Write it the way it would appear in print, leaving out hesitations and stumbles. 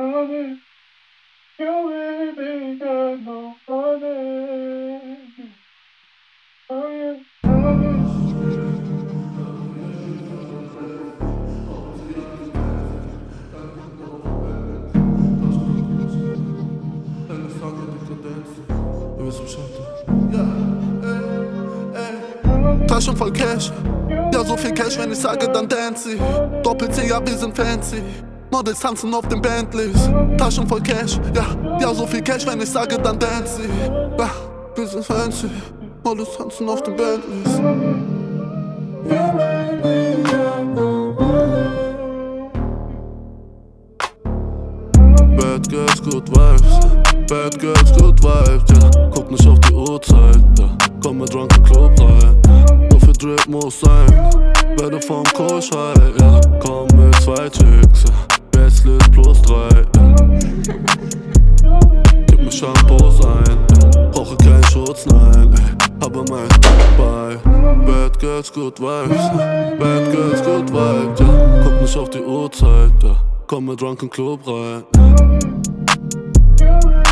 Taschen voll Cash, ja so viel Cash, wenn ich sage, dann dance ich. Doppel-C, ja wir sind fancy. Models tanzen auf den Bentleys. Taschen voll Cash, ja so viel Cash, wenn ich sage, dann dance ich. Ja, wir sind fancy. Models tanzen auf den Bentleys. Bad Girls, good vibes. Bad Girls, good vibes, ja. Guck nicht auf die Uhrzeit, ja. Komm mit Drunken Club rein. Nur für Drip muss sein. Werde vom Kurs high, ja. Komm mit 2 Chicks, ja. Bestlist plus 3, ja. Gib mir Shampoos ein, ja. Brauche keinen Schutz, nein, ey. Aber mein bei Bad Girls, good vibes. Bad Girls, good vibes, ja. Guck nicht auf die Uhrzeit, ja. Komm mit Drunken Club rein.